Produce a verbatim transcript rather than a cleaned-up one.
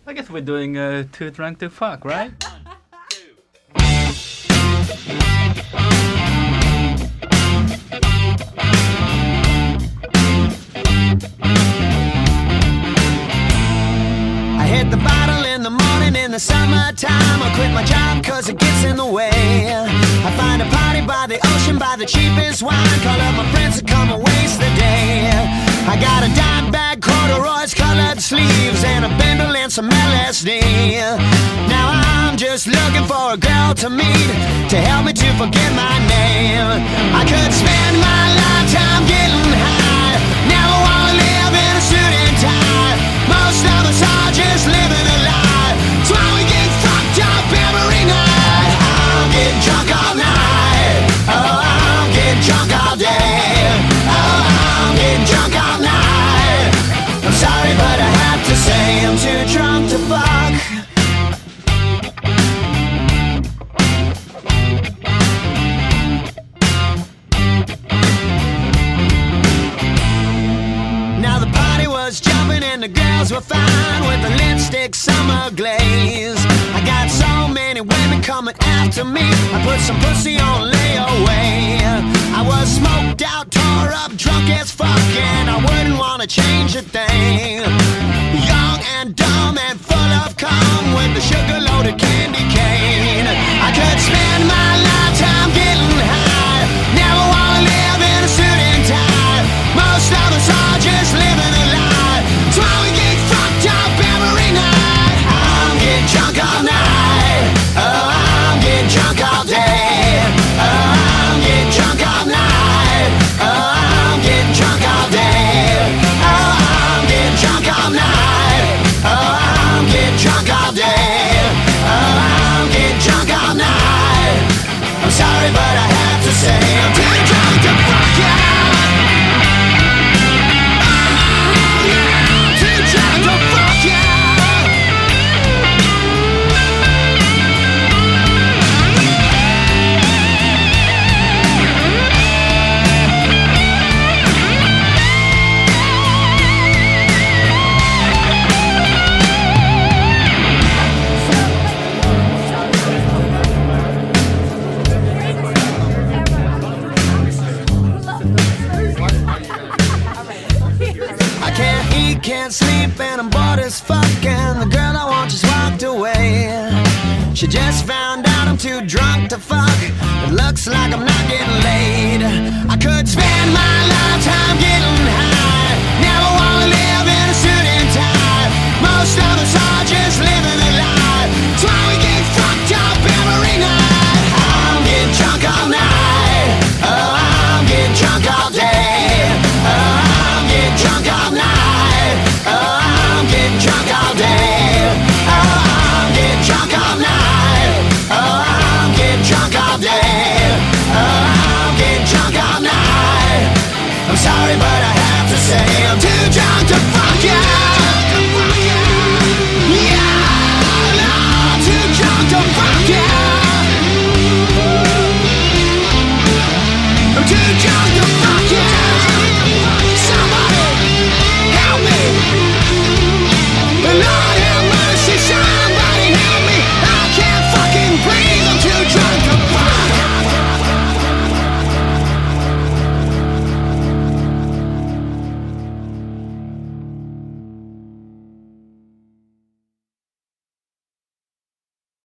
I guess we're doing uh, Too Drunk to Fuck, right? I hit the bottle in the morning in the summertime. I quit my job cause it gets in the way. I find a party by the ocean, buy the cheapest wine, call up my friends to come and waste the day. I got a dime bag, corduroys, colored sleeves, and a bindle and some L S D. Now I'm just looking for a girl to meet, to help me to forget my name. I could spend my lifetime getting high, never wanna live in a suit and tie. Most of us are just living a lie, that's why we get fucked up every night. I'll get drunk all night, oh I'll get drunk all day, oh I'll get drunk all night. I'm sorry but I have to say I'm too drunk to fuck. Now the party was jumping and the girls were fine with the lipstick summer glaze. I got so many women coming after me, I put some pussy on layaway. I was smoked out, tore up, drunk as fuck, and I wouldn't wanna change a thing. Young and dumb and full of cum with the sugar-loaded candy cane. I could spend my lifetime getting high, never wanna live in a suit and tie. Most of us are just living a lie, that's why we get fucked up every night. I'll get drunk all night, oh I'll get drunk all day, oh I'll get drunk all night, oh I'll get drunk all day, oh I'll get drunk all night, oh I'll get drunk all day, oh I'll get drunk all night. I'm sorry but I have to say I'm too drunk to fuck you. Can't sleep and I'm bored as fuck, and the girl I want just walked away. She just found out I'm too drunk to fuck, it looks like I'm not getting laid. I could spend my